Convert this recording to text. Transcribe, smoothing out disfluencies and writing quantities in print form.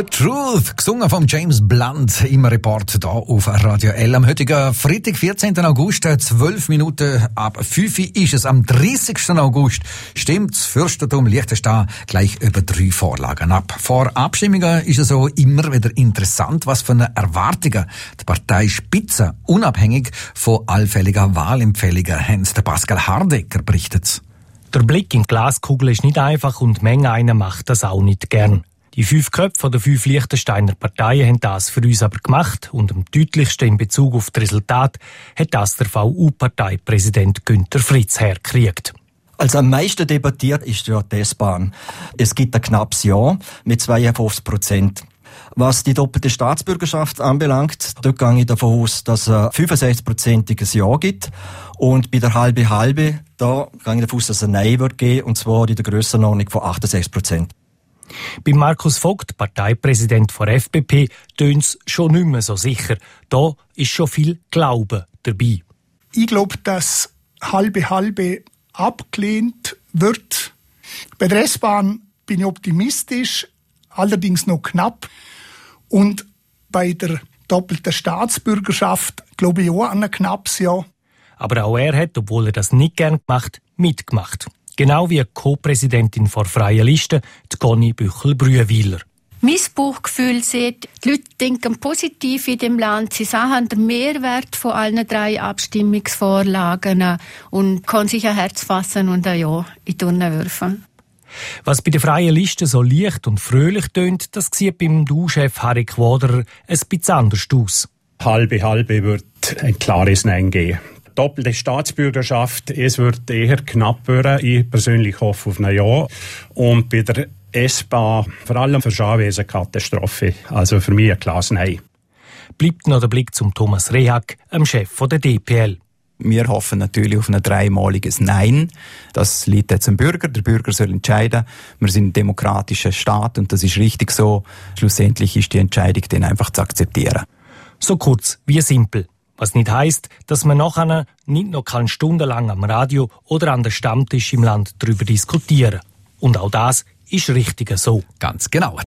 The Truth, gesungen von James Blunt im Report hier auf Radio L. Am heutigen Freitag, 14. August, 12 Minuten ab 5 Uhr ist es. Am 30. August stimmt das Fürstentum Liechtenstein gleich über 3 Vorlagen ab. Vor Abstimmungen ist es so immer wieder interessant, was für eine Erwartungen die Parteispitze unabhängig von allfälligen Wahlempfehlungen haben. Der Pascal Hardecker berichtet. Der Blick in die Glaskugel ist nicht einfach und Menge einer macht das auch nicht gern. Die 5 Köpfe der 5 Liechtensteiner Parteien haben das für uns aber gemacht und am deutlichsten in Bezug auf das Resultat hat das der VU-Parteipräsident Günther Fritz hergekriegt. Also am meisten debattiert ist ja die S-Bahn. Es gibt ein knappes Ja mit 52%. Was die doppelte Staatsbürgerschaft anbelangt, dort gehe ich davon aus, dass es ein 65%iges Ja gibt. Und bei der halbe, da gehe ich davon aus, dass es ein Nein wird geben, und zwar in der Grössenordnung von 68%. Bei Markus Vogt, Parteipräsident der FPP, tönt es schon nicht mehr so sicher. Da ist schon viel Glauben dabei. Ich glaube, dass halbe abgelehnt wird. Bei der S-Bahn bin ich optimistisch, allerdings noch knapp. Und bei der doppelten Staatsbürgerschaft glaube ich auch an ein knappes Ja. Aber auch er hat, obwohl er das nicht gern gemacht, mitgemacht. Genau wie Co-Präsidentin der Freien Liste, die Conny Büchel-Brühwiler. Mein Bauchgefühl sieht, die Leute denken positiv in dem Land. Sie sahen den Mehrwert von allen 3 Abstimmungsvorlagen und können sich ein Herz fassen und ein Ja in die Urne werfen. Was bei der Freien Liste so leicht und fröhlich tönt, das sieht beim Du-Chef Harry Quaderer ein bisschen anders aus. Halbe wird ein klares Nein geben. Doppelte Staatsbürgerschaft, es wird eher knapp werden. Ich persönlich hoffe auf ein Ja. Und bei der S-Bahn, vor allem für Chavez, eine Katastrophe. Also für mich ein klares Nein. Bleibt noch der Blick zum Thomas Rehag, dem Chef der DPL. Wir hoffen natürlich auf ein 3-maliges Nein. Das liegt jetzt am Bürger. Der Bürger soll entscheiden. Wir sind ein demokratischer Staat und das ist richtig so. Schlussendlich ist die Entscheidung dann einfach zu akzeptieren. So kurz wie simpel. Was nicht heisst, dass man nachher nicht noch stundenlang am Radio oder an der Stammtisch im Land darüber diskutieren. Und auch das ist richtig so. Ganz genau.